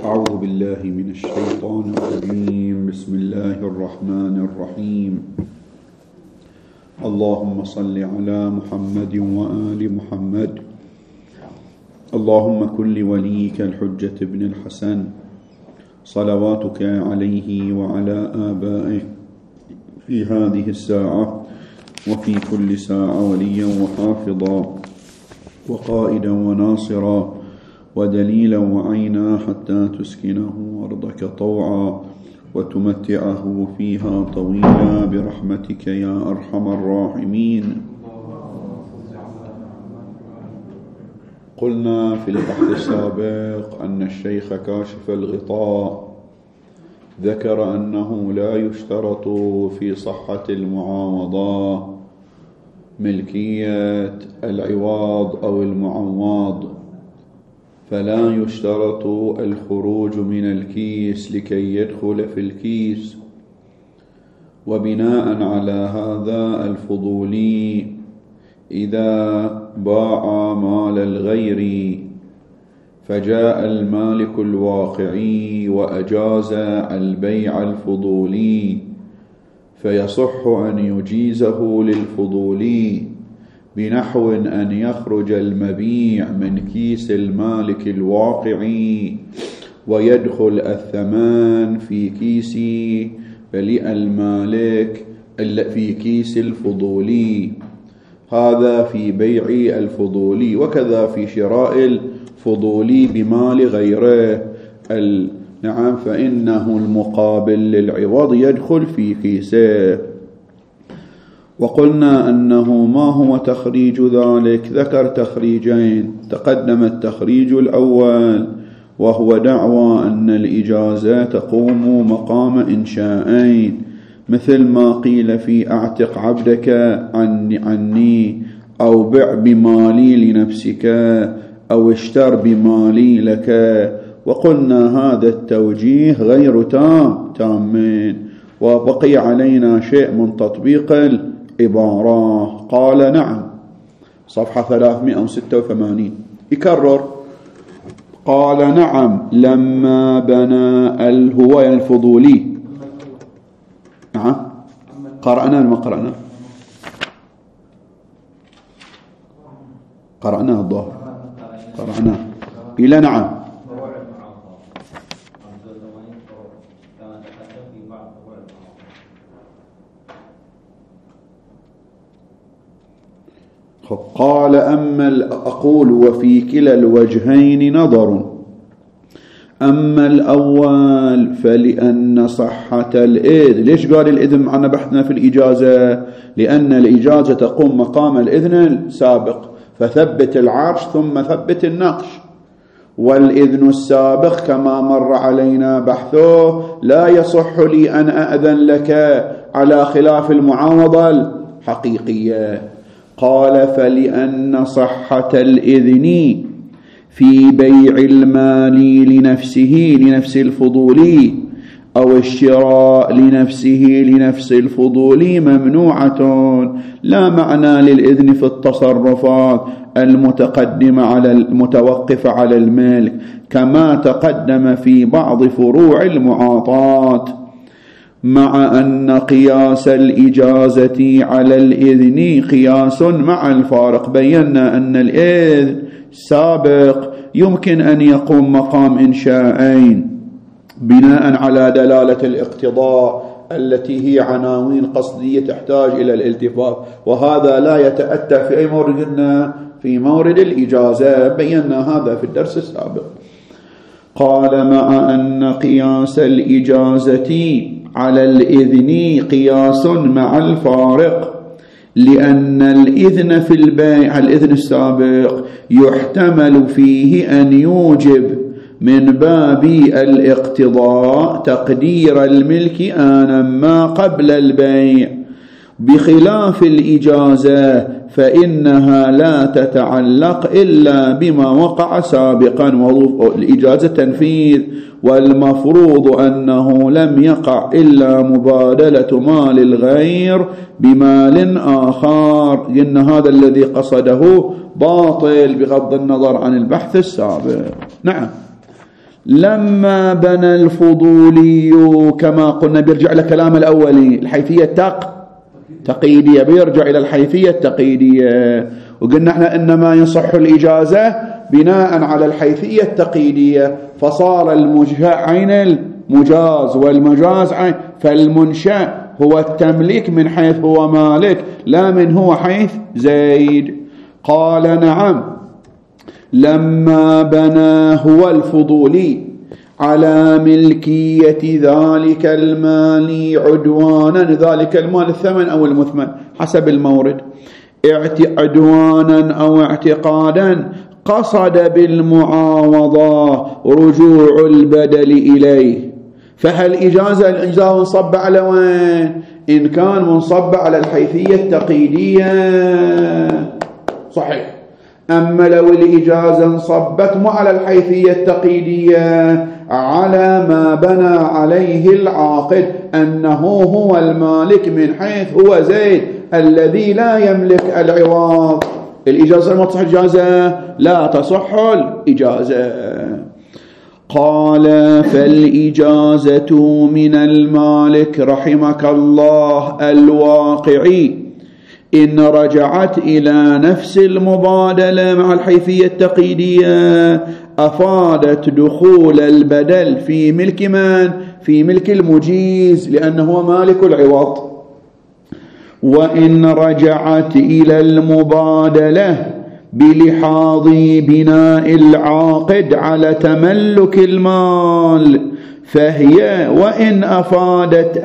أعوذ بالله من الشيطان الرجيم. بسم الله الرحمن الرحيم. اللهم صل على محمد وآل محمد. اللهم كن لوليك الحجة بن الحسن صلواتك عليه وعلى آبائه في هذه الساعة وفي كل ساعة وليا وحافظا وقائدا وناصرا ودليلا وعينا حتى تسكنه أرضك طوعا وتمتعه فيها طويلا برحمتك يا أرحم الراحمين. قلنا في البحث السابق أن الشيخ كاشف الغطاء ذكر أنه لا يشترط في صحة المعاوضة ملكية العوض أو المعوض، فلا يشترط الخروج من الكيس لكي يدخل في الكيس. وبناء على هذا الفضولي إذا باع مال الغير فجاء المالك الواقعي وأجاز البيع الفضولي، فيصح أن يجيزه للفضولي بنحو أن يخرج المبيع من كيس المالك الواقعي ويدخل الثمن في كيس المالك في كيس الفضولي. هذا في بيع الفضولي، وكذا في شراء الفضولي بمال غيره. نعم، فإنه المقابل للعوض يدخل في كيسه. وقلنا أنه ما هو تخريج ذلك؟ ذكر تخريجين. تقدم التخريج الأول وهو دعوى أن الإجازة تقوم مقام إنشاءين، مثل ما قيل في أعتق عبدك عني، أو بع بمالي لنفسك، أو اشتر بمالي لك. وقلنا هذا التوجيه غير تامين، وبقي علينا شيء من تطبيق العبارة. قال نعم، صفحة 386 يكرر. قال نعم لما بنى الهوى الفضولي. نعم، قرأنا ما قرأنا؟ قرأنا الظهر، قرأنا إلى نعم. قال أقول وفي كلا الوجهين نظر. أما الأول فلأن صحة الإذن. ليش قال الإذن معنا بحثنا في الإجازة؟ لأن الإجازة تقوم مقام الإذن السابق، فثبت العرش ثم ثبت النقش. والإذن السابق كما مر علينا بحثه لا يصح لي أن أأذن لك على خلاف المعاوضة الحقيقية. قال فلأن صحة الإذن في بيع المال لنفس الفضولي أو الشراء لنفس الفضولي ممنوعة، لا معنى للإذن في التصرفات المتوقفة على الملك، كما تقدم في بعض فروع المعاطات. مع أن قياس الإجازة على الإذن قياس مع الفارق. بينا أن الإذن السابق يمكن أن يقوم مقام إنشاءين بناء على دلالة الاقتضاء التي هي عناوين قصدية تحتاج إلى الالتفات، وهذا لا يتأتى في أي مورد. قلنا في مورد الإجازة، بينا هذا في الدرس السابق. قال مع أن قياس الإجازة على الإذن قياس مع الفارق، لأن الإذن في البيع الإذن السابق يحتمل فيه أن يوجب من باب الاقتضاء تقدير الملك آنا ما قبل البيع، بخلاف الإجازة فإنها لا تتعلق إلا بما وقع سابقا. الإجازة تنفيذ، والمفروض أنه لم يقع إلا مبادلة مال الغير بمال آخر. إن هذا الذي قصده باطل بغض النظر عن البحث السابق. نعم، لما بنى الفضولي كما قلنا بيرجع إلى كلام الأولي الحيثية تقييدية، بيرجع إلى الحيثية التقييدية، وقلنا احنا إنما يصح الإجازة بناء على الحيثية التقييدية، فصار المنشأ عين المجاز والمجاز عين، فالمنشأ هو التمليك من حيث هو مالك لا من هو حيث زيد. قال نعم لما بنى هو الفضولي على ملكية ذلك المال عدوانا، ذلك المال الثمن أو المثمن حسب المورد، عدوانا أو اعتقادا، قصد بالمعاوضة رجوع البدل إليه. فهل الإجازة منصب على وين؟ إن كان منصب على الحيثية التقييدية صحيح، أما لو الإجازة انصبت مو على الحيثية التقييدية على ما بنى عليه العاقد أنه هو المالك من حيث هو زيد الذي لا يملك العوض، الإجازة ما تصح الإجازة؟ لا تصح الإجازة. قال فالإجازة من المالك رحمك الله الواقعي إن رجعت إلى نفس المبادلة مع الحيثية التقييدية أفادت دخول البدل في ملك من؟ في ملك المجيز لأنه مالك العوض. وإن رجعت إلى المبادلة بلحاظ بناء العاقد على تملك المال فهي وإن أفادت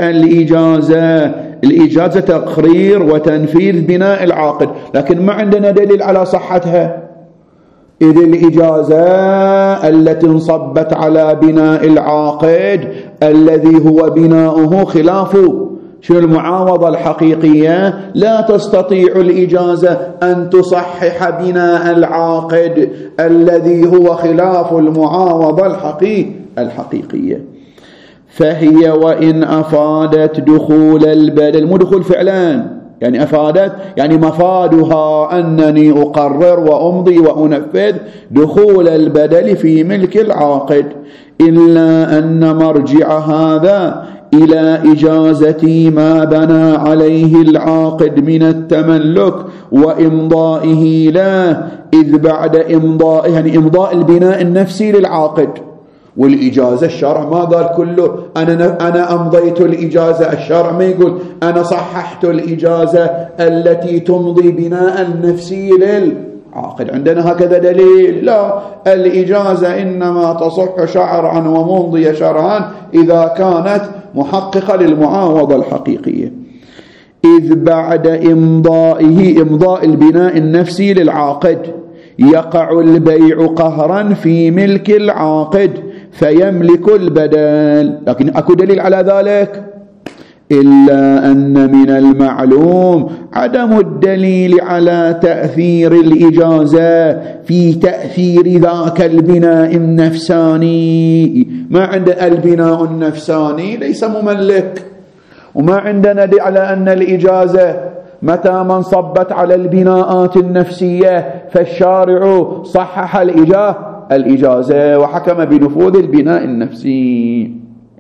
الإجازة تقرير وتنفيذ بناء العاقد، لكن ما عندنا دليل على صحتها، إذ الإجازة التي انصبت على بناء العاقد الذي هو بناؤه خلاف شو المعاوضة الحقيقية، لا تستطيع الإجازة أن تصحح بناء العاقد الذي هو خلاف المعاوضة الحقيقية. فهي وإن أفادت دخول البدل، مو دخول فعلا، يعني أفادت يعني مفادها أنني أقرر وأمضي وأنفذ دخول البدل في ملك العاقد، إلا أن مرجع هذا إلى إجازة ما بنى عليه العاقد من التملك وإمضائه له، إذ بعد إمضائه يعني إمضاء البناء النفسي للعاقد، والإجازة الشرع ما قال كله أنا أمضيت الإجازة، الشرع ما يقول أنا صححت الإجازة التي تمضي بناء النفسي للعاقد، عندنا هكذا دليل؟ لا، الإجازة إنما تصح شرعا وممضي شرعا إذا كانت محققة للمعاوضة الحقيقية. إذ بعد إمضائه إمضاء البناء النفسي للعاقد يقع البيع قهرا في ملك العاقد فيملك البدل، لكن أكو دليل على ذلك؟ إلا أن من المعلوم عدم الدليل على تأثير الإجازة في تأثير ذاك البناء النفساني. ما عند البناء النفساني ليس مملك، وما عندنا دليل على أن الإجازة متى ما انصبت على البناءات النفسية فالشارع صحح الإجازة وحكم بنفوذ البناء النفسي.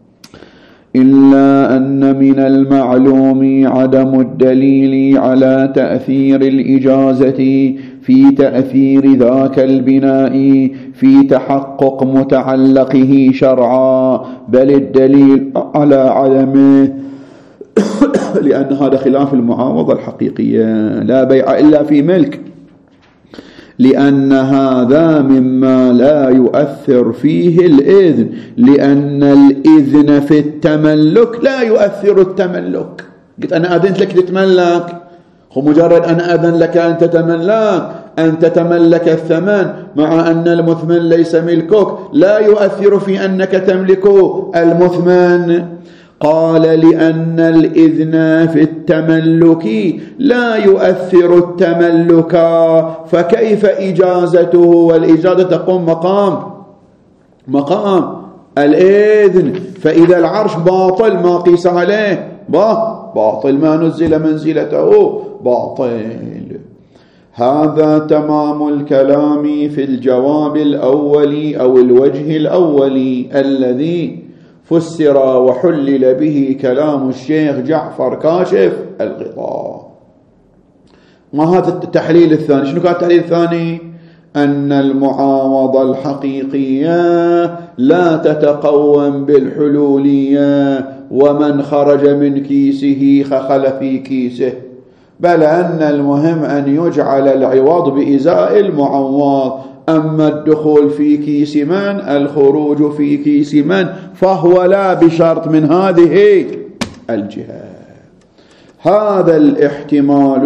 إلا أن من المعلوم عدم الدليل على تأثير الإجازة في تأثير ذاك البناء في تحقق متعلقه شرعا، بل الدليل على عدمه لأن هذا خلاف المعاوضة الحقيقية، لا بيع إلا في ملك، لأن هذا مما لا يؤثر فيه الإذن، لأن الإذن في التملك لا يؤثر التملك. قلت أنا أذنت لك تتملك، ومجرد أنا أذن لك أن تتملك الثمن مع أن المثمن ليس ملكك لا يؤثر في أنك تملك المثمن. قال لأن الإذن في التملك لا يؤثر التملك، فكيف إجازته؟ والإجازة تقوم مقام الإذن، فإذا العرش باطل ما قيس عليه باطل، ما نزل منزلته باطل. هذا تمام الكلام في الجواب الأول أو الوجه الأول الذي فسر وحلل به كلام الشيخ جعفر كاشف الغطاء. ما هذا التحليل الثاني؟ شنو كان التحليل الثاني؟ أن المعاوضة الحقيقية لا تتقوم بالحلولية ومن خرج من كيسه خخل في كيسه، بل أن المهم أن يجعل العوض بإزاء المعوض. أما الدخول في كيس من، الخروج في كيس من، فهو لا بشرط من هذه الجهة. هذا الاحتمال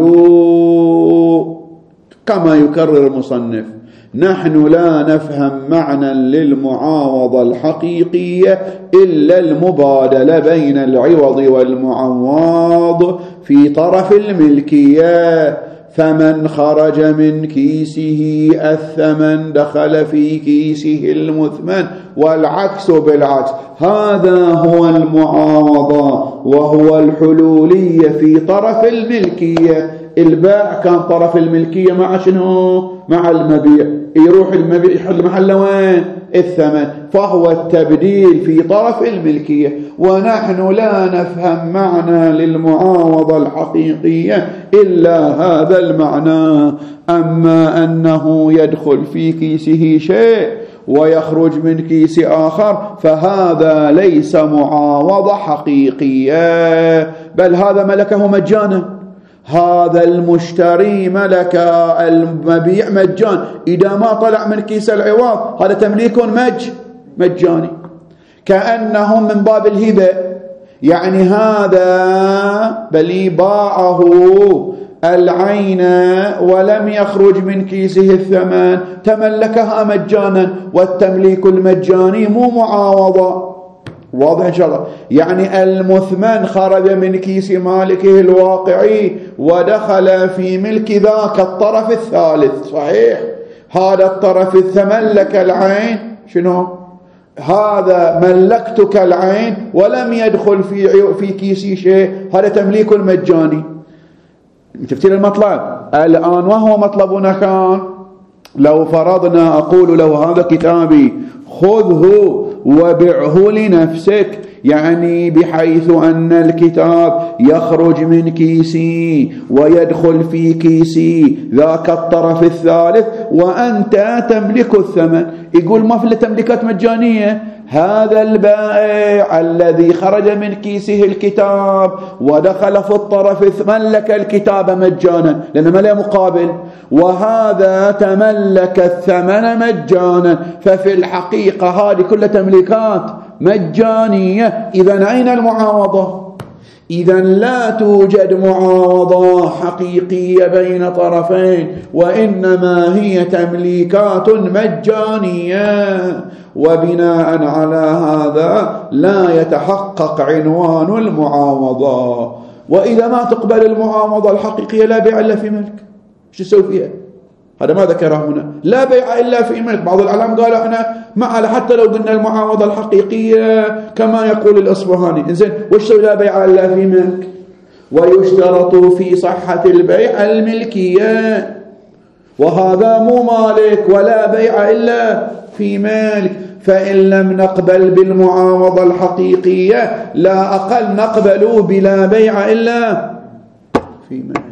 كما يكرر المصنف: نحن لا نفهم معنى للمعاوضة الحقيقية إلا المبادلة بين العوض والمعوض في طرف الملكية، فمن خرج من كيسه الثمن دخل في كيسه المثمن، والعكس بالعكس. هذا هو المعاوضة وهو الحلولية في طرف الملكية. البائع كان طرف الملكية مع شنو؟ مع المبيع، يروح المبيع يحل محله وين؟ الثمن، فهو التبديل في طرف الملكية. ونحن لا نفهم معنى للمعاوضة الحقيقية إلا هذا المعنى. أما أنه يدخل في كيسه شيء ويخرج من كيس آخر فهذا ليس معاوضة حقيقية، بل هذا ملكه مجانا. هذا المشتري ملك المبيع مجان، إذا ما طلع من كيس العوض هذا تمليك مجاني، كأنهم من باب الهبة. يعني هذا بل باعه العين ولم يخرج من كيسه الثمن، تملكها مجانا، والتمليك المجاني مو معاوضة. واضح إن شاء الله؟ يعني المثمن خرج من كيس مالكه الواقعي ودخل في ملك ذاك الطرف الثالث، صحيح؟ هذا الطرف تملك العين، شنو؟ هذا ملكتك العين ولم يدخل في كيسي شيء، هذا تمليك المجاني. تفتير المطلب الآن، وهو مطلبنا كان لو فرضنا أقول له هذا كتابي خذه وبعه لنفسك، يعني بحيث أن الكتاب يخرج من كيسي ويدخل في كيسي ذاك الطرف الثالث وأنت تملك الثمن. يقول ما في تملكات مجانية. هذا البائع الذي خرج من كيسه الكتاب ودخل في الطرف ملك الكتاب مجانا لأنه ما له مقابل، وهذا تملك الثمن مجانا، ففي الحقيقة هذه كلها تمليكات مجانية. إذن أين المعاوضة؟ إذن لا توجد معاوضة حقيقية بين طرفين، وإنما هي تمليكات مجانية. وبناء على هذا لا يتحقق عنوان المعاوضة. وإذا ما تقبل المعاوضة الحقيقية لا بيع إلا في ملك، شو تسوي فيها؟ هذا ما ذكره هنا، لا بيع إلا في ملك. بعض العلماء قالوا احنا معنا حتى لو قلنا المعاوضة الحقيقية كما يقول الأصبهاني، إنزين وش سوي لا بيع إلا في ملك؟ ويشترط في صحة البيع الملكية، وهذا مو مالك ولا بيع إلا في ملك. فإن لم نقبل بالمعاوضة الحقيقية لا أقل نقبل بلا بيع إلا في ملك.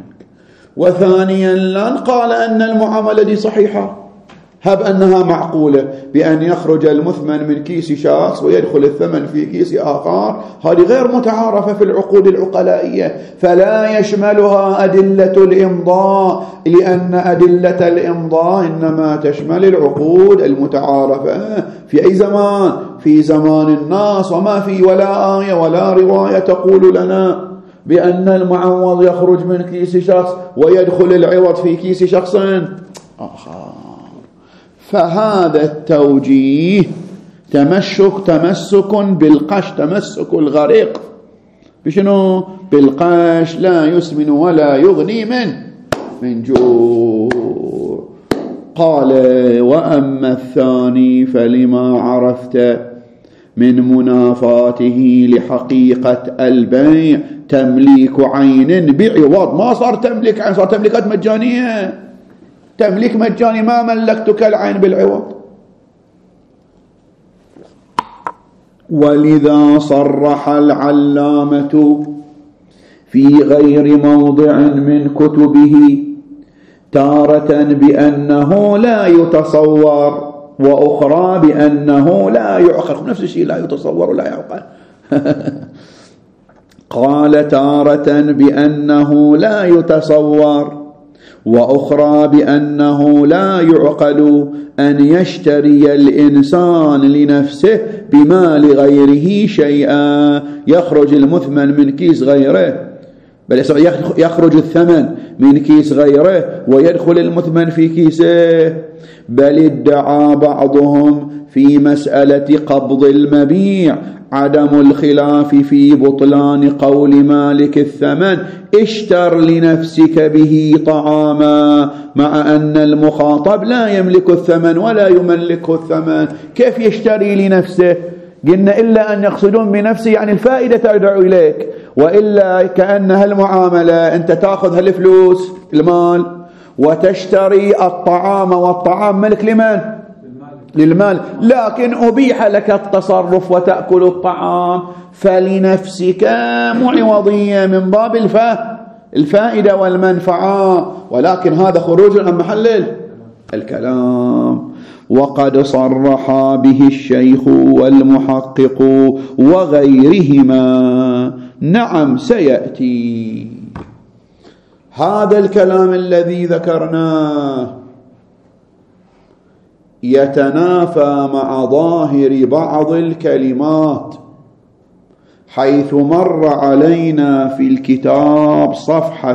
وثانيا لا نقال أن المعاملة دي صحيحة، هب أنها معقولة بأن يخرج المثمن من كيس شخص ويدخل الثمن في كيس آخر، هذه غير متعارفة في العقود العقلائية، فلا يشملها أدلة الإمضاء، لأن أدلة الإمضاء إنما تشمل العقود المتعارفة في أي زمان؟ في زمان الناس، وما في ولا آية ولا رواية تقول لنا بأن المعوض يخرج من كيس شخص ويدخل العوض في كيس شخص آخر. فهذا التوجيه تمسك بالقش، تمسك الغريق بشنو؟ بالقش، لا يسمن ولا يغني من جوع. قال: وأما الثاني فلما عرفت من منافاته لحقيقة البيع تمليك عين بعوض. ما صار تملك عين، صار تملكات مجانية. تملك مجاني، ما ملكتك العين بالعوض. ولذا صرح العلامة في غير موضع من كتبه تارة بأنه لا يتصور، وأخرى بأنه لا يعقل. نفس الشيء، لا يتصور ولا يعقل. قال تارة بأنه لا يتصور، وأخرى بأنه لا يعقل أن يشتري الإنسان لنفسه بمال غيره شيئا. يخرج المثمن من كيس غيره، بل يخرج الثمن من كيس غيره ويدخل المثمن في كيسه. بل ادعى بعضهم في مسألة قبض المبيع عدم الخلاف في بطلان قول مالك الثمن اشتر لنفسك به طعاما، مع أن المخاطب لا يملك الثمن ولا يملكه الثمن. كيف يشتري لنفسه؟ قلنا إلا أن يقصدون بنفسه يعني الفائدة ترجع إليك، وإلا كأنها المعاملة، أنت تأخذ هالفلوس المال وتشتري الطعام، والطعام ملك لمن؟ للمال، لكن أبيح لك التصرف وتأكل الطعام، فلنفسك معوضية من باب الفائدة والمنفعة، ولكن هذا خروج عن محل الكلام. وقد صرح به الشيخ والمحقق وغيرهما. نعم سيأتي هذا الكلام الذي ذكرناه يتنافى مع ظاهر بعض الكلمات، حيث مر علينا في الكتاب صفحة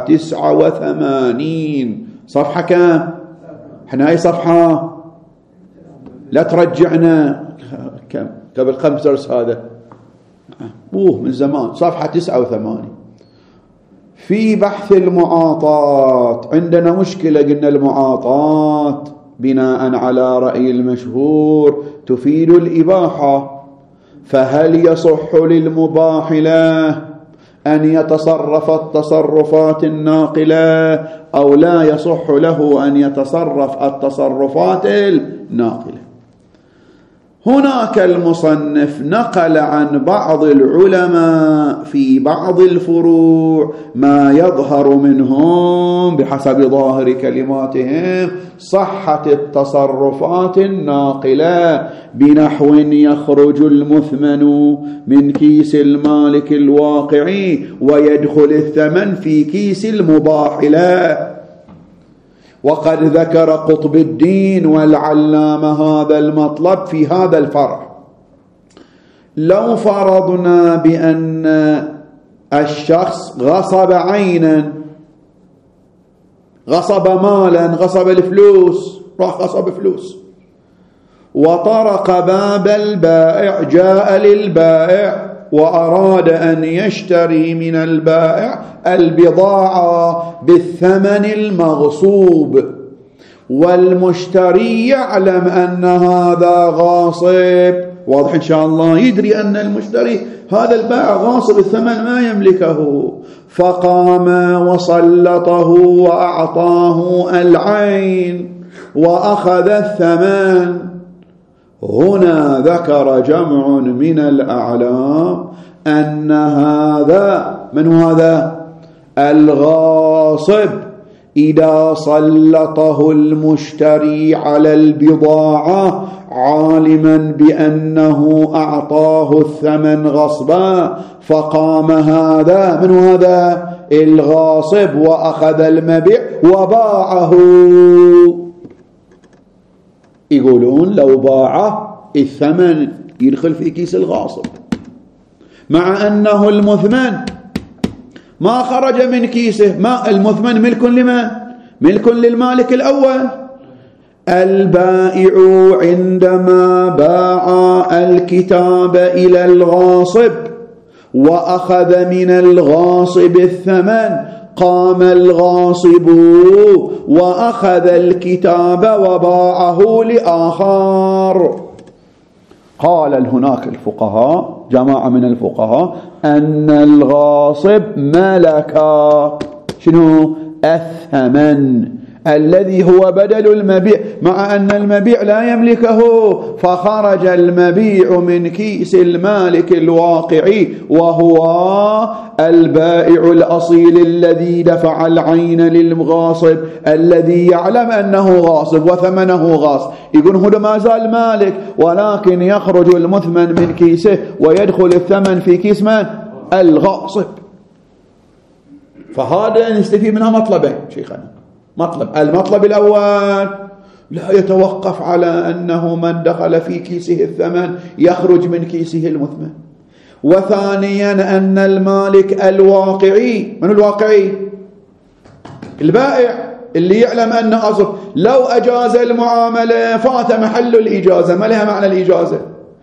89. صفحة كم؟ احنا اي صفحة؟ لا ترجعنا كم قبل 5 درس، هذا من زمان. صفحة 89 في بحث المعاطات. عندنا مشكلة، قلنا المعاطات بناء على رأي المشهور تفيد الإباحة، فهل يصح للمباح له أن يتصرف التصرفات الناقلة أو لا يصح له أن يتصرف التصرفات الناقلة؟ هناك المصنف نقل عن بعض العلماء في بعض الفروع ما يظهر منهم بحسب ظاهر كلماتهم صحة التصرفات الناقلة، بنحو يخرج المثمن من كيس المالك الواقعي ويدخل الثمن في كيس المباح له. وقد ذكر قطب الدين والعلامة هذا المطلب في هذا الفرع. لو فرضنا بأن الشخص غصب عينا، غصب مالا، غصب الفلوس، راح غصب فلوس، وطرق باب البائع، جاء للبائع وأراد أن يشتري من البائع البضاعة بالثمن المغصوب، والمشتري يعلم أن هذا غاصب، واضح إن شاء الله، يدري أن المشتري هذا البائع غاصب، الثمن ما يملكه، فقام وسلطه وأعطاه العين وأخذ الثمن. هنا ذكر جمع من الأعلام أن هذا، من هذا؟ الغاصب، إذا سلطه المشتري على البضاعة عالما بأنه أعطاه الثمن غصبا، فقام هذا، من هذا؟ الغاصب، وأخذ المبيع وباعه. يقولون لو باع الثمن يدخل في كيس الغاصب، مع أنه المثمن ما خرج من كيسه، ما المثمن ملك لمن؟ ملك للمالك الأول. البائع عندما باع الكتاب إلى الغاصب وأخذ من الغاصب الثمن، قام الغاصب وأخذ الكتاب وباعه لآخر. قال هناك الفقهاء، جماعة من الفقهاء، أن الغاصب ملك شنو؟ الثمن الذي هو بدل المبيع، مع أن المبيع لا يملكه، فخرج المبيع من كيس المالك الواقعي وهو البائع الأصيل الذي دفع العين للغاصب الذي يعلم أنه غاصب وثمنه غاصب. يقول هو ما زال مالك، ولكن يخرج المثمن من كيسه ويدخل الثمن في كيس من؟ الغاصب. فهذا نستفيد منها مطلبين شيخنا. المطلب الأول لا يتوقف على أنه من دخل في كيسه الثمن يخرج من كيسه المثمن. وثانيا أن المالك الواقعي، من الواقعي؟ البائع اللي يعلم أنه غاصب، لو أجاز المعاملة فات محل الإجازة. ما لها معنى الإجازة؟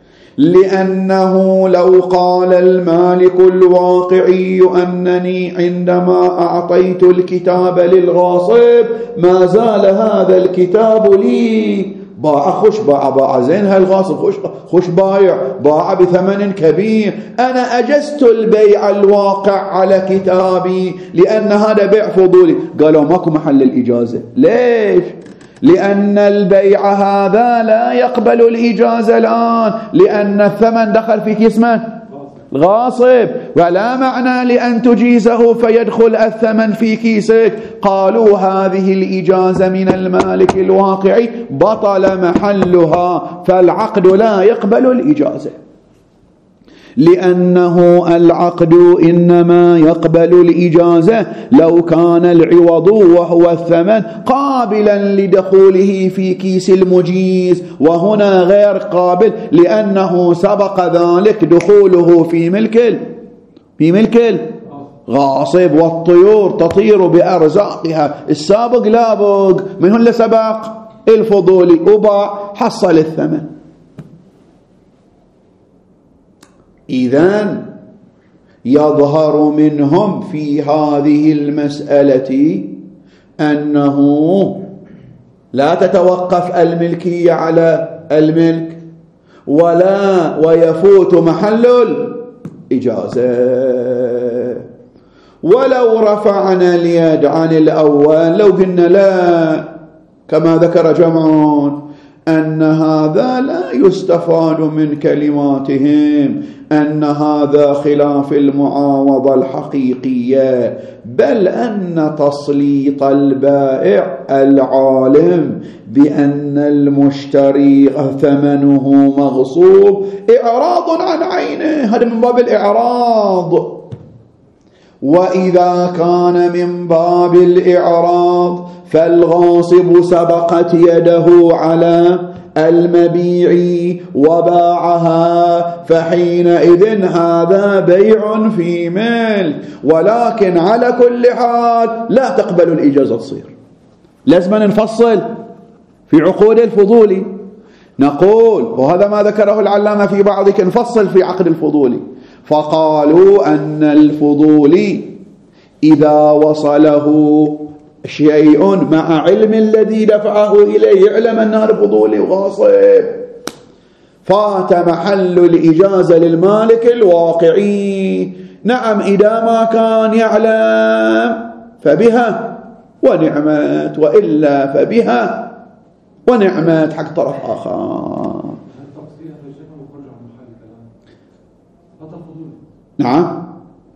لأنه لو قال المالك الواقعي أنني عندما أعطيت الكتاب للغاصب ما زال هذا الكتاب لي، باع خش باع زين، هالغاصب خش بايع باع بثمن كبير، أنا أجزت البيع الواقع على كتابي لأن هذا بيع فضولي. قالوا ماكو محل الإجازة. ليش؟ لأن البيع هذا لا يقبل الإجازة الآن، لأن الثمن دخل في كيس من؟ الغاصب، ولا معنى لأن تجيزه فيدخل الثمن في كيسك. قالوا هذه الإجازة من المالك الواقعي بطل محلها، فالعقد لا يقبل الإجازة، لأنه العقد إنما يقبل الإجازة لو كان العوض وهو الثمن قابلا لدخوله في كيس المجيز، وهنا غير قابل لأنه سبق ذلك دخوله في ملك الغاصب. والطيور تطير بأرزاقها، السابق لابق، من هو اللي سبق؟ الفضولي، وباع حصل الثمن. إذن يظهر منهم في هذه المسألة أنه لا تتوقف الملكية على الملك ويفوت محل الإجازة. ولو رفعنا اليد عن الأول، لو قلنا لا كما ذكر جمعون أن هذا لا يستفاد من كلماتهم أن هذا خلاف المعاوضة الحقيقية، بل أن تسليط البائع العالم بأن المشتري ثمنه مغصوب إعراض عن عينه، هذا من باب الإعراض. وإذا كان من باب الإعراض فالغاصب سبقت يده على المبيع وباعها، فحينئذ هذا بيع في ملك. ولكن على كل حال لا تقبل الإجازة تصير. لازم نفصل في عقود الفضولي، نقول وهذا ما ذكره العلامة في بعضك، نفصل في عقد الفضولي. فقالوا أن الفضولي إذا وصله شيء مع علم الذي دفعه إليه، يعلم أن هذا فضولي وغاصب، فات محل الإجازة للمالك الواقعي. نعم إذا ما كان يعلم فبها ونعمت، وإلا فبها ونعمت حق طرف آخر. نعم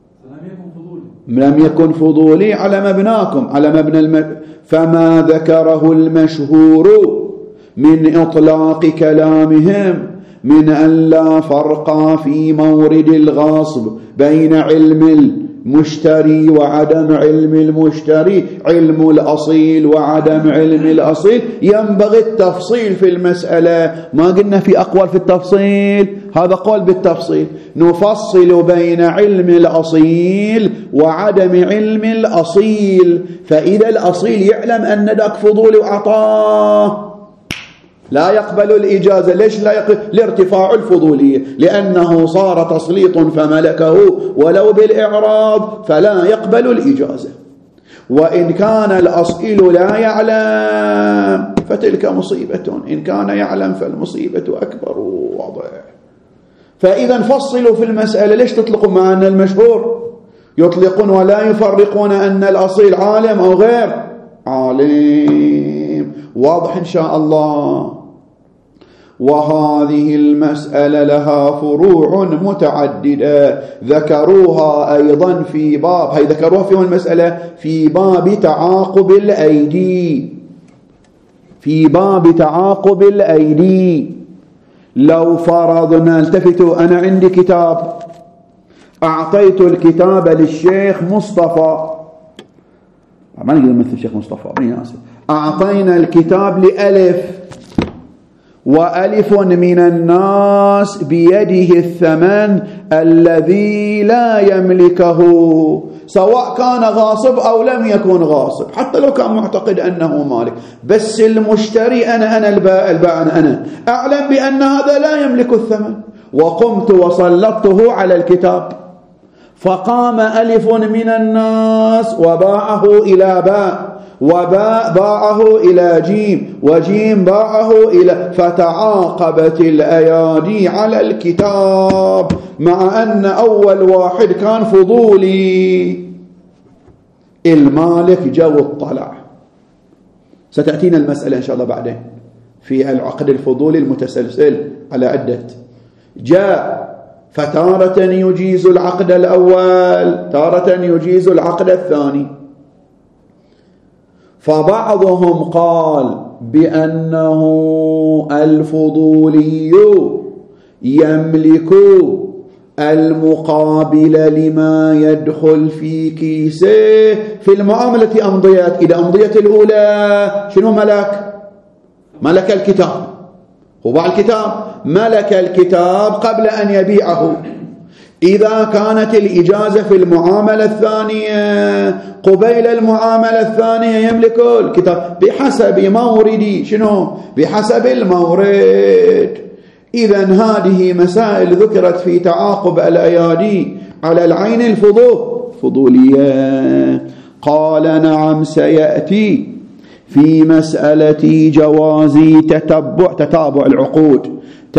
لم يكن فضولي على مبناكم، على مبنى فما ذكره المشهور من إطلاق كلامهم من أن لا فرق في مورد الغاصب بين علم المشتري وعدم علم المشتري، علم الأصيل وعدم علم الأصيل، ينبغي التفصيل في المسألة. ما قلنا في أقوال في التفصيل، هذا قول بالتفصيل، نفصل بين علم الأصيل وعدم علم الأصيل. فإذا الأصيل يعلم أن ذاك فضول وعطاه لا يقبل الإجازة. ليش لا يقبل؟ لارتفاع الفضولية، لأنه صار تسليط فملكه ولو بالإعراض، فلا يقبل الإجازة. وإن كان الأصيل لا يعلم فتلك مصيبة، إن كان يعلم فالمصيبة أكبر واضح. فإذا فصلوا في المسألة. ليش تطلقوا مع أن المشهور يطلقون ولا يفرقون أن الأصيل عالم أو غير عالم. واضح إن شاء الله. وهذه المسألة لها فروع متعددة ذكروها أيضا في باب، هي ذكروها في المسألة في باب تعاقب الأيدي، في باب تعاقب الأيدي. لو فرضنا، التفتوا، أنا عندي كتاب، أعطيت الكتاب للشيخ مصطفى، ما نقدر مثل الشيخ مصطفى، أعطينا الكتاب لألف، وألف من الناس بيده الثمن الذي لا يملكه، سواء كان غاصب أو لم يكن غاصب، حتى لو كان معتقد أنه مالك، بس المشتري أنا البائع أنا أعلم بأن هذا لا يملك الثمن، وقمت وسلطته على الكتاب، فقام ألف من الناس وباعه إلى باء، وباء باعه إلى جيم، وجيم باعه إلى، فتعاقبت الأيادي على الكتاب، مع أن أول واحد كان فضولي. المالك جو الطلع، ستأتينا المسألة إن شاء الله بعدين في العقد الفضولي المتسلسل على عدة. جاء فتارة يجيز العقد الأول، تارة يجيز العقد الثاني. فبعضهم قال بأنه الفضولي يملك المقابل لما يدخل في كيسه في المعاملة أمضيات. إذا أمضية الأولى شنو ملك؟ ملك الكتاب، هو باع الكتاب، ملك الكتاب قبل أن يبيعه. إذا كانت الإجازة في المعاملة الثانية قبيل المعاملة الثانية يملك الكتاب بحسب موردي، شنو؟ بحسب المورد. إذن هذه مسائل ذكرت في تعاقب الأيادي على العين الفضولية. قال نعم سيأتي في مسألة جواز تتابع العقود،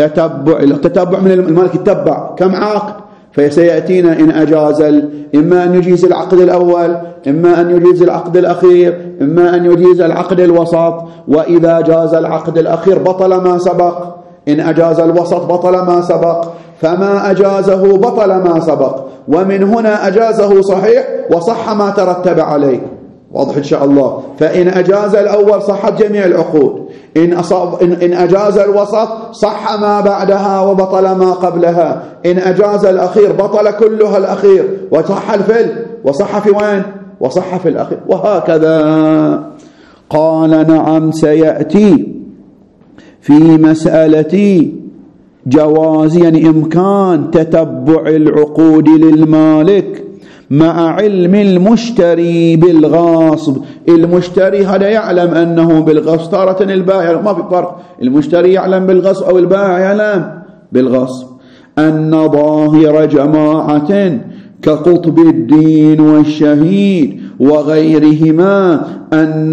تتبع من المالك يتبع كم عقد، فسيأتينا إن أجاز إما أن يجيز العقد الأول، إما أن يجيز العقد الأخير، إما أن يجيز العقد الوسط. وإذا جاز العقد الأخير بطل ما سبق، إن أجاز الوسط بطل ما سبق، فما أجازه بطل ما سبق، ومن هنا أجازه صحيح وصح ما ترتب عليه. واضح إن شاء الله. فإن أجاز الأول صحت جميع العقود، إن أجاز الوسط صح ما بعدها وبطل ما قبلها، إن أجاز الأخير بطل كلها الأخير وصح الفل، وصح في وين؟ وصح في الأخير، وهكذا. قال نعم سيأتي في مسألة جواز، يعني إمكان تتبع العقود للمالك مع علم المشتري بالغاصب. المشتري هذا يعلم أنه بالغصب، تارة البائع ما في فرق، المشتري يعلم بالغصب أو البائع يعلم بالغصب. أن ظاهر جماعة كقطب الدين والشهيد وغيرهما أن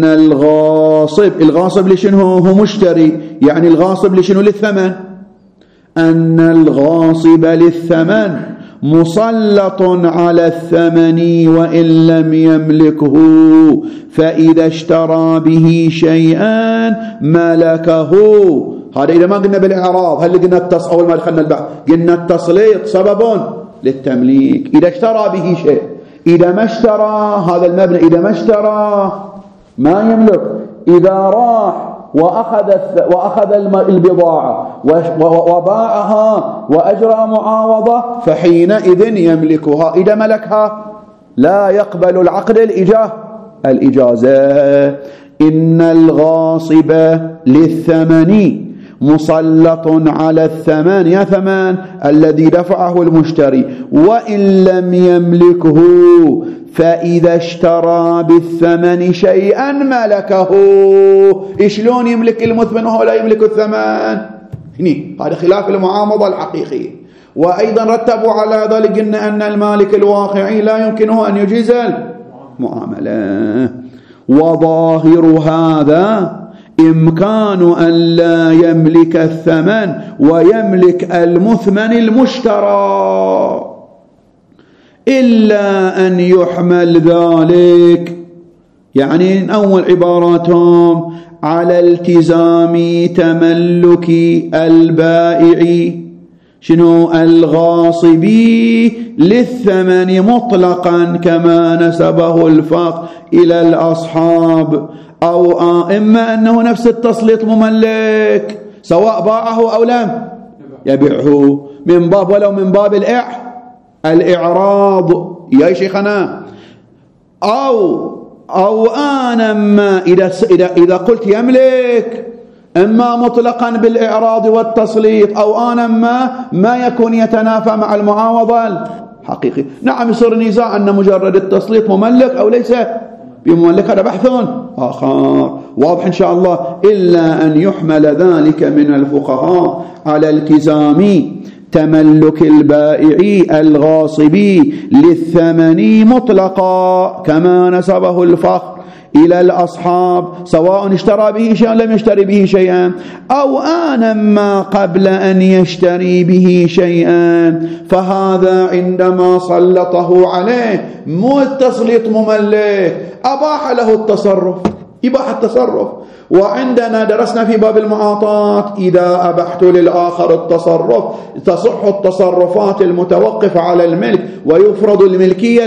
الغاصب لشنو هو مشتري، يعني الغاصب لشنو للثمن، أن الغاصب للثمن مسلط على الثمن وإن لم يملكه، فإذا اشترى به شيئا ملكه. هذا إذا ما قلنا بالإعراب، هل قلنا أول ما دخلنا البحث قلنا التسليط سبب للتمليك. إذا اشترى به شيء، إذا ما اشترى هذا المبنى، إذا ما اشترى ما يملك. إذا راح وأخذ البضاعة وباعها وأجرى معاوضة فحينئذ يملكها. إذا ملكها لا يقبل العقد الإجازة. إن الغاصب للثمن مسلط على الثمن، يا ثمن الذي دفعه المشتري، وإن لم يملكه، فإذا اشترى بالثمن شيئا ملكه. شلون يملك المثمن وهو لا يملك الثمن؟ هذا خلاف المعامضة الحقيقية. وأيضا رتبوا على ذلك قلنا أن المالك الواقعي لا يمكنه أن يجيز المعاملة. وظاهر هذا إمكان أن لا يملك الثمن ويملك المثمن المشترى، إلا أن يحمل ذلك، يعني من أول عباراتهم على التزام تملك البائع شنو الغاصب للثمن مطلقا كما نسبه الفقه إلى الأصحاب، أو إما أنه نفس التسليط مملك سواء باعه أو لم يبيعه من باب ولو من باب الإعراض يا شيخنا، أو أنا ما إذا قلت يملك إما مطلقا بالإعراض والتسليط، أو أنا ما يكون يتنافى مع المعاوضة الحقيقي. نعم يصير نزاع أن مجرد التسليط مملك أو ليس بمملك، هذا بحث آخر واضح إن شاء الله، إلا أن يحمل ذلك من الفقهاء على التزام تملك البائع الغاصب للثمن مطلقا كما نسبه الفقه إلى الأصحاب سواء اشترى به شيئا لم يشتري به شيئا، أو آنا ما قبل أن يشتري به شيئا، فهذا عندما سلطه عليه مو التسليط مملك، أباح له التصرف، إباحة التصرف. وعندنا درسنا في باب المعاطاة إذا أبحت للآخر التصرف تصح التصرفات المتوقفة على الملك ويفرض الملكية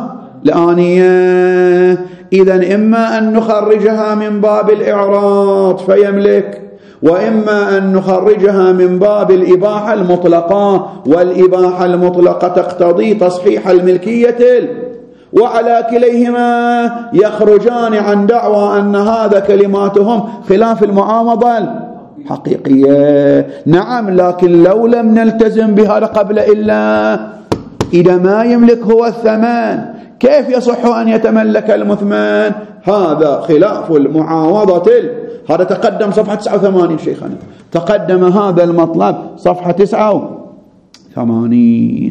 الآنية. إذن إما أن نخرجها من باب الإعراض فيملك، وإما أن نخرجها من باب الإباحة المطلقة، والإباحة المطلقة تقتضي تصحيح الملكية، وعلى كليهما يخرجان عن دعوى أن هذا كلماتهم خلاف المعاوضة الحقيقية. نعم، لكن لو لم نلتزم بهذا قبل إلا إذا ما يملك هو الثمن كيف يصح أن يتملك المثمن؟ هذا خلاف المعاوضة. هذا تقدم صفحة 89 شيخنا، تقدم هذا المطلب صفحة 89.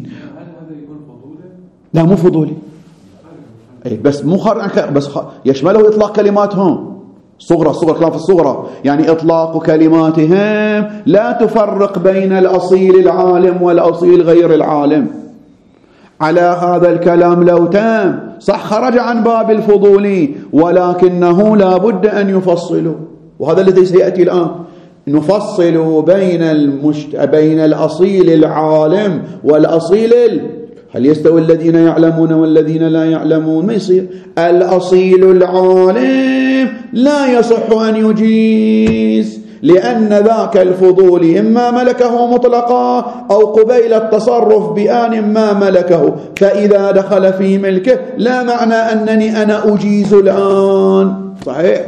لا مو فضولي، بس مو بس يشمله إطلاق كلماتهم صغرى كلام في الصغرى، يعني إطلاق كلماتهم لا تفرق بين الأصيل العالم والأصيل غير العالم. على هذا الكلام لو تام صح خرج عن باب الفضولي، ولكنه لا بد أن يفصلوا، وهذا الذي سيأتي الآن، نفصل بين الأصيل العالم والأصيل هل يستوي الذين يعلمون والذين لا يعلمون؟ ما يصير. الأصيل العالم لا يصح أن يجيز، لأن ذاك الفضول إما ملكه مطلقا أو قبيل التصرف بآن ما ملكه، فإذا دخل في ملكه لا معنى أنني أنا أجيز الآن. صحيح.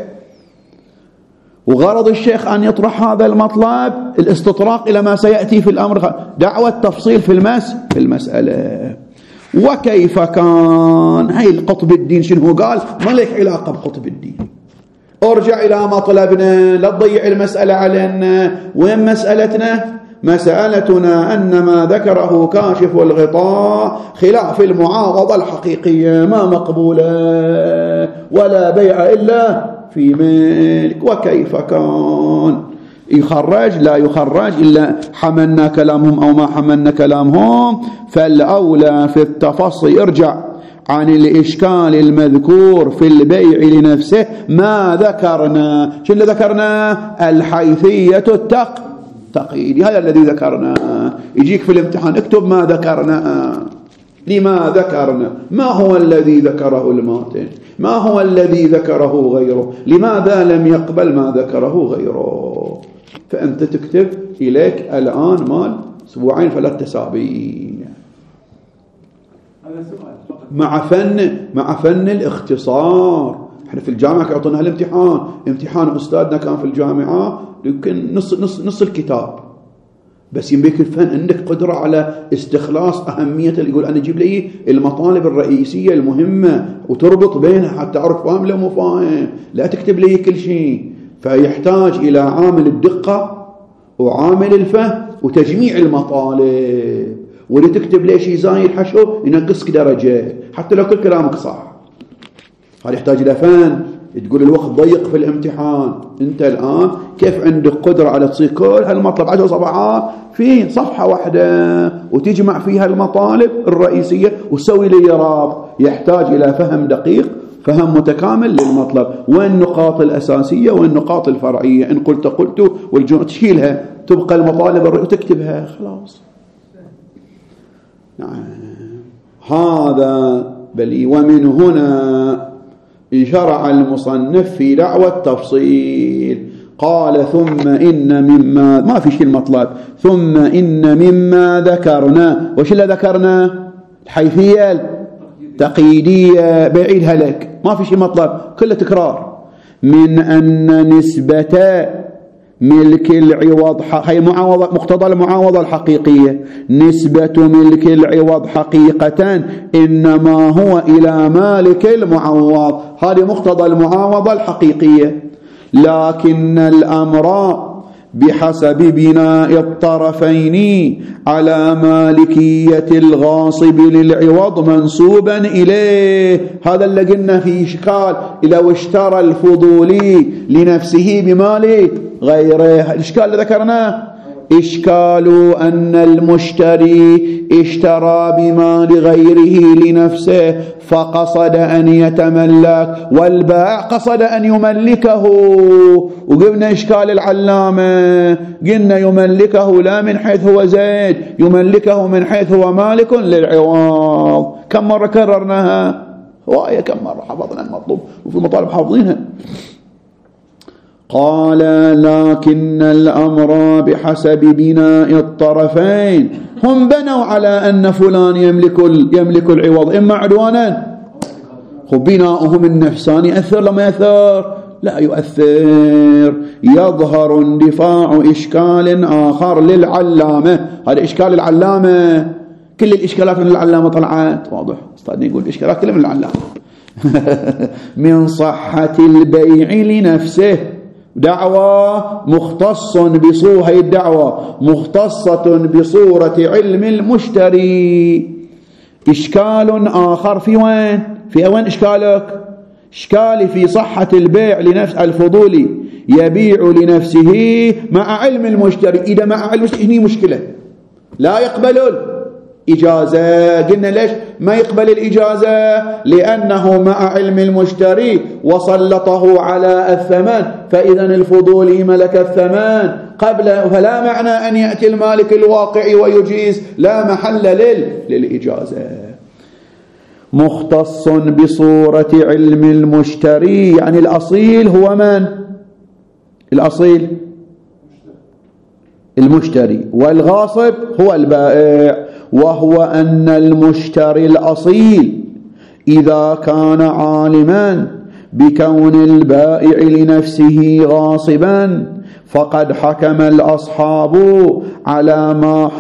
وغرض الشيخ أن يطرح هذا المطلب الاستطراق إلى ما سيأتي في الأمر، دعوة تفصيل في المسألة. وكيف كان هاي القطب الدين شنو قال؟ ما لك علاقة بقطب الدين، ارجع إلى مطلبنا، لا تضيع المسألة علينا. وين مسألتنا؟ مسألتنا أن ما ذكره كاشف الغطاء خلاف المعاوضة الحقيقية، ما مقبولة ولا بيع إلا في ملك. وكيف كان يخرج لا يخرج إلا حملنا كلامهم أو ما حملنا كلامهم، فالأولى في التفصيل ارجع عن الإشكال المذكور في البيع لنفسه ما ذكرنا. شو اللي ذكرنا؟ الحيثية التقييدية، هذا الذي ذكرنا. يجيك في الامتحان اكتب ما ذكرنا، لما ذكرنا، ما هو الذي ذكره الماتن، ما هو الذي ذكره غيره، لماذا لم يقبل ما ذكره غيره. فأنت تكتب إليك الآن مال أسبوعين 3 أسابيع مع فن الاختصار. احنا في الجامعة يعطونا الامتحان، امتحان أستاذنا كان في الجامعة يمكن نص الكتاب، بس يمكن الفن عندك قدرة على استخلاص أهمية اللي يقول أنا أجيب لي المطالب الرئيسية المهمة وتربط بينها حتى أعرف فاهم لا مو فاهم، لا تكتب لي كل شيء. فيحتاج إلى عامل الدقة وعامل الفهم وتجميع المطالب، واللي تكتب لي شيء زايد حشو ينقصك درجة حتى لو كل كلامك صح. هذا يحتاج إلى فن. تقول الوقت ضيق في الامتحان، انت الآن كيف عندك قدرة على تصير كل هالمطلب 10 صفحات في صفحة واحدة وتجمع فيها المطالب الرئيسية وتسوي لي رابط؟ يحتاج إلى فهم دقيق فهم متكامل للمطلب. وين النقاط الأساسية والنقاط الفرعية؟ إن قلت والجملة تشيلها، تبقى المطالب وتكتبها خلاص. نعم هذا بلي. ومن هنا شرع المصنف في دعوى التفصيل، قال ثم إن مما، ما في شيء المطلب، ثم إن مما ذكرنا. وش اللي ذكرنا؟ الحيثية التقييدية، بعيدها لك، ما في شيء مطلب، كله تكرار. من أن نسبة ملك العوض، هي مقتضى المعاوضة الحقيقية، نسبة ملك العوض حقيقة إنما هو إلى مالك المعوض، هذه مقتضى المعاوضة الحقيقية. لكن الأمر بحسب بناء الطرفين على مالكية الغاصب للعوض منسوبا إليه. هذا اللي قلنا في إشكال، لو اشترى الفضولي لنفسه بمال غيره. الإشكال اللي ذكرناه إشكال أن المشتري اشترى بمال غيره لنفسه فقصد أن يتملك، والبائع قصد أن يملكه. وقلنا إشكال العلامة، قلنا يملكه لا من حيث هو زيد، يملكه من حيث هو مالك للعوض. كم مرة كررناها؟ هواية، كم مرة حفظنا المطلوب وفي المطالب حافظينها. قال لكن الأمر بحسب بناء الطرفين، هم بنوا على أن فلان يملك العوض إما عدوانا، بناؤهم النفساني يأثر لما يأثر؟ لا يؤثر. يظهر اندفاع إشكال آخر للعلامة، هذا إشكال العلامة. كل الإشكالات من العلامة طلعت، واضح، استاذ يقول الإشكالات كلها من العلامة. من صحة البيع لنفسه، دعوة مختص بصورة، هي الدعوة مختصة بصورة علم المشتري. إشكال آخر في وين؟ في وين إشكالك؟ إشكالي في صحة البيع لنفس الفضولي يبيع لنفسه مع علم المشتري. إذا مع علم المشتري هني مشكلة، لا يقبل إجازة. قلنا ليش ما يقبل الإجازة؟ لأنه مع علم المشتري وسلطه على الثمن، فإذا الفضولي ملك الثمن قبل، فلا معنى أن يأتي المالك الواقعي ويجيز، لا محل للإجازة. مختص بصورة علم المشتري، يعني الأصيل هو من؟ الأصيل المشتري، والغاصب هو البائع. وهو أن المشتري الأصيل إذا كان عالما بكون البائع لنفسه غاصبا فقد حكم الأصحاب على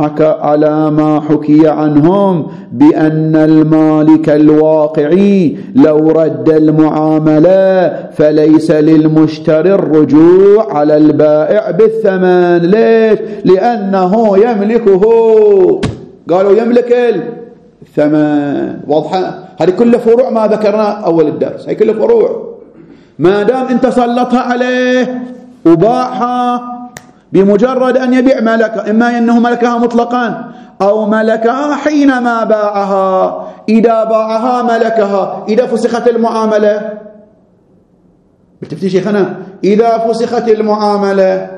ما حكي عنهم بأن المالك الواقعي لو رد المعاملة فليس للمشتري الرجوع على البائع بالثمن. ليش؟ لأنه يملكه، قالوا يملك الثمن. واضحة؟ هذه كل فروع ما ذكرناه أول الدرس، هذه كل فروع. ما دام أنت سلطها عليه وباعها بمجرد أن يبيع ملكها، إما أنه ملكها مطلقا أو ملكها حينما باعها. إذا باعها ملكها، إذا فسخت المعاملة، بالتفتيش شيخنا، إذا فسخت المعاملة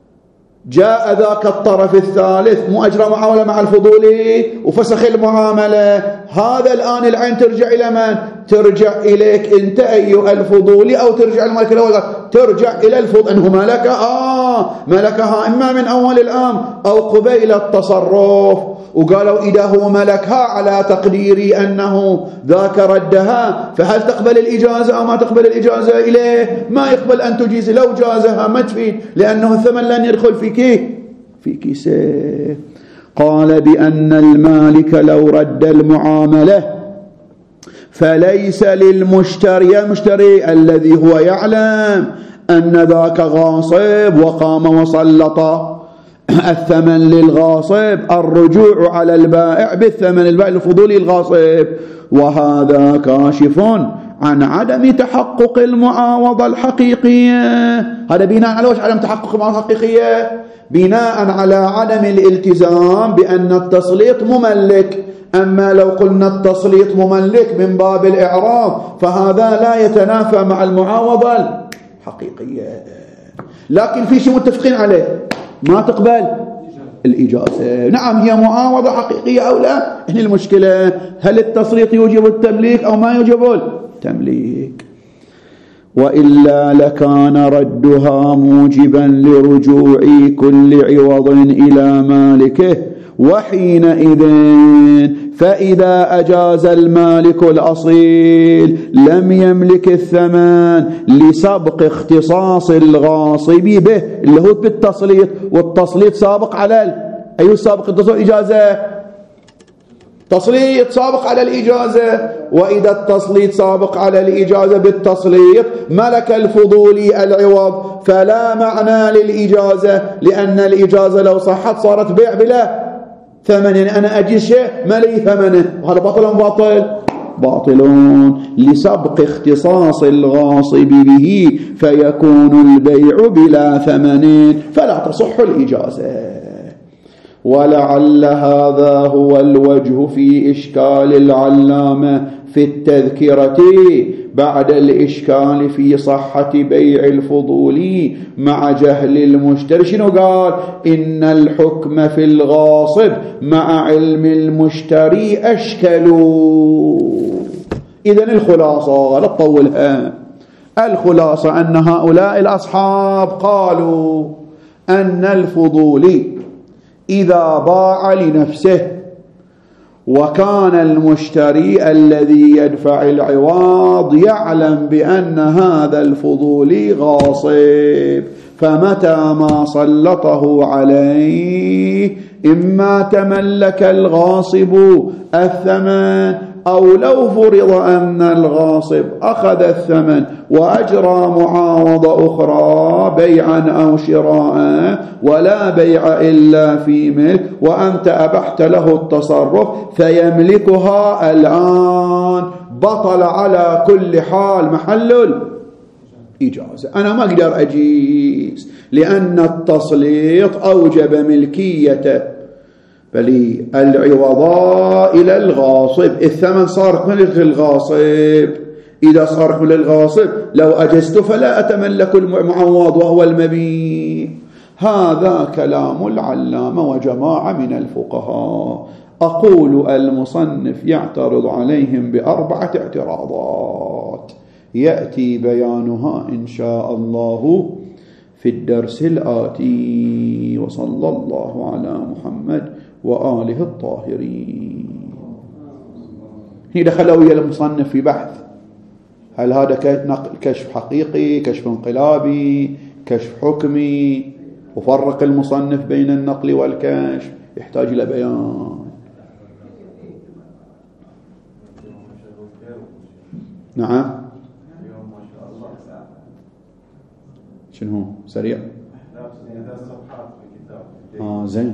جاء ذاك الطرف الثالث مو أجرى معاملة مع الفضولي وفسخ المعاملة، هذا الآن العين ترجع إلى من؟ ترجع إليك أنت أيها الفضولي، أو ترجع الملك الأول؟ ترجع إلى الفضولي أنه ملكها إما من أول الأمر أو قبيل التصرف. وقالوا إذا هو ملكها على تقدير أنه ذاك ردها، فهل تقبل الإجازة أو ما تقبل الإجازة إليه؟ ما يقبل أن تجيز، لو جازها ما تفيد، لأنه الثمن لن يدخل في كيسه. قال بأن المالك لو رد المعاملة فليس للمشتري، المشتري الذي هو يعلم أن ذاك غاصب وقام وسلط الثمن للغاصب، الرجوع على البائع بالثمن، البائع الفضولي الغاصب. وهذا كاشف عن عدم تحقق المعاوضة الحقيقية. هذا بناء على وش؟ عدم تحقق المعاوضة الحقيقية، بناء على عدم الالتزام بأن التسليط مملك، أما لو قلنا التسليط مملك من باب الإعراب فهذا لا يتنافى مع المعاوضة الحقيقية. لكن في شيء متفقين عليه، ما تقبل الإجازة. نعم هي معاوضة حقيقية أو لا، هنا المشكلة هل التسليط يوجب التمليك أو ما يوجب التمليك. وإلا لكان ردها موجبا لرجوع كل عوض إلى مالكه، وحينئذ فإذا أجاز المالك الأصيل لم يملك الثمن لسبق اختصاص الغاصب به، اللي هو بالتسليط، والتسليط سابق على أي سابق التسليط؟ إجازة. تسليط سابق على الإجازة، وإذا التسليط سابق على الإجازة بالتسليط ملك الفضولي العوض، فلا معنى للإجازة، لأن الإجازة لو صحت صارت بيع بلا ثمن، يعني أنا أجيز شيء ما لي ثمنه، وهذا باطل باطلون لسبق اختصاص الغاصب به، فيكون البيع بلا ثمن فلا تصح الإجازة. ولعل هذا هو الوجه في إشكال العلامة في التذكرة بعد الإشكال في صحة بيع الفضول مع جهل المشتري. شنو قال؟ إن الحكم في الغاصب مع علم المشتري أشكلوا. إذن الخلاصة لا تطولها، الخلاصة أن هؤلاء الأصحاب قالوا أن الفضولي إذا باع لنفسه وكان المشتري الذي يدفع العوض يعلم بأن هذا الفضولي غاصب، فمتى ما سلطه عليه إما تملك الغاصب الثمن، أو لو فرض أن الغاصب أخذ الثمن وأجرى معاوضة أخرى بيعا أو شراء ولا بيع إلا في ملك وأنت أبحت له التصرف فيملكها الآن، بطل على كل حال محل الإجازة. أنا ما أقدر أجيز لأن التسليط أوجب ملكيته بل العوضاء إلى الغاصب، الثمن صار ملك الغاصب. إذا صار ملك الغاصب لو أجزت فلا أتملك المعوض وهو المبيع. هذا كلام العلامة وجماعة من الفقهاء. أقول المصنف يعترض عليهم بأربعة اعتراضات يأتي بيانها إن شاء الله في الدرس الآتي. وصلى الله على محمد وآله الطاهرين. هي دخلوا إلى المصنف في بحث هل هذا كشف حقيقي، كشف انقلابي، كشف حكمي، وفرق المصنف بين النقل والكشف، يحتاج إلى بيان. نعم شنو سريع؟ زين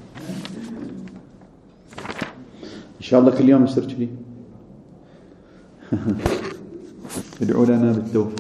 إن شاء الله كل يوم يصير كذي. ادعوا لنا بالتوفيق.